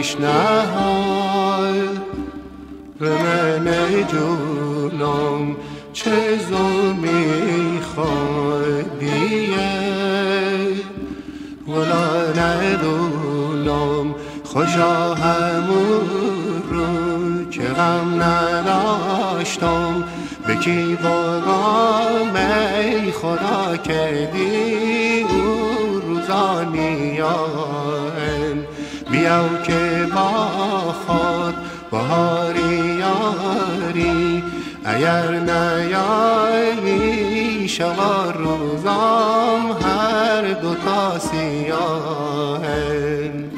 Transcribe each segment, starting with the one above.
تشنه‌های به من جونم چه ظلمی خودیه ولا ندونم خوشا همون رو که غم نداشتم به کی بگم ای خدا که دی اون روزا نیان بیاو که با خود بهاری یاری اگر نیایی شب روزام هر دوتا سیاهن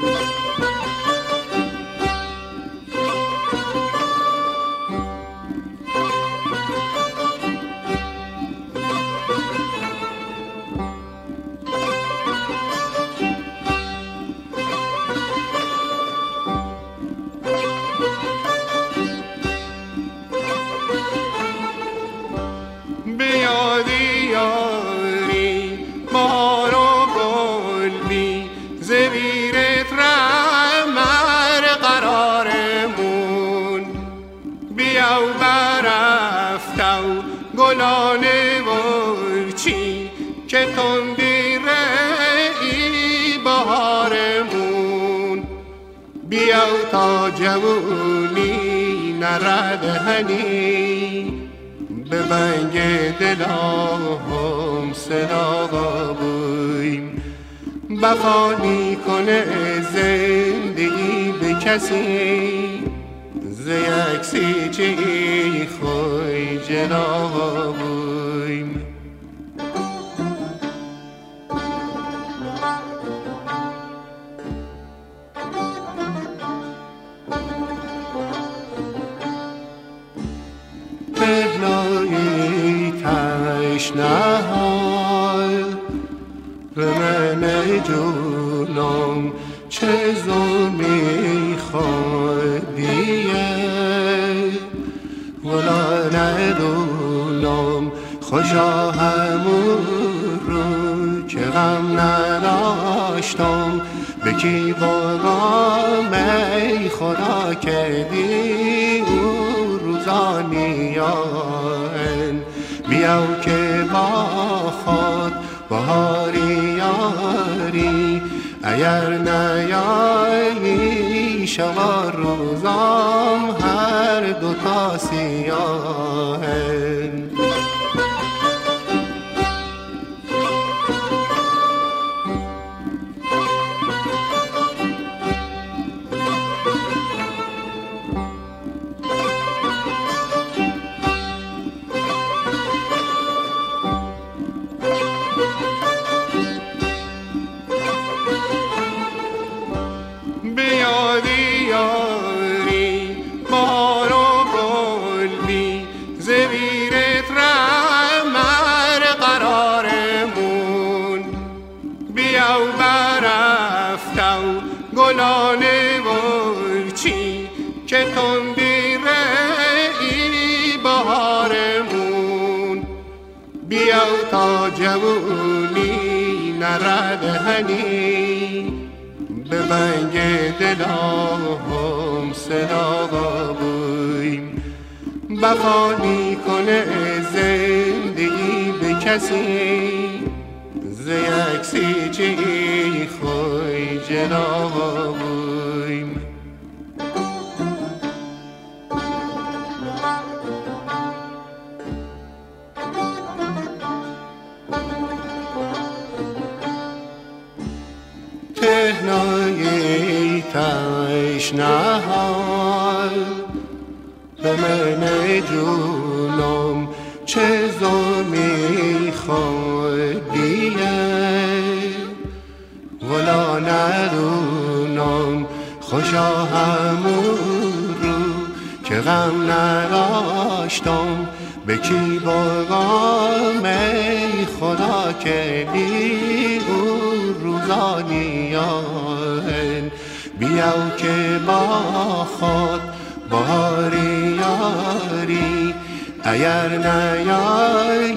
گلانه ورچی که تندی رئی بهارمون بیاو تا جوونی نرد هنی به بنگ دلام صدا بویم بفانی کنه زندگی به کسی ز یک سیچه خوی جلا بویم تهنایی تشنه‌های به من جونم چه ظلمی خودیه ولا ندونم خوشا همون رو که غم نداشتم به کی بگم ای خدا که دی اون روزا نیان بیاو که با خود بهاری یاری اگر نیایی شب روزام هر دوتا سیاهن گلانه ورچی که تندی رئی بهارمون بیاو تا جوونی نرد هنی به بنگ دلام صدا بویم بفانی کنه زندگی به کسی ز یک سیچه خوی جلا بویم تهنایی تشنه‌های به من جونم چه ظلمی خودیه ولا ندونم خوشا همون رو که غم نداشتم به کی بگم ای خدا که دی اون روزا نیان بیاو که با خود بهاری یاری اگر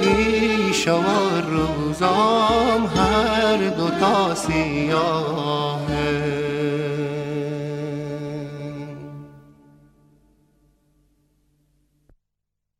نیایی شب روزام هر دوتا سیاه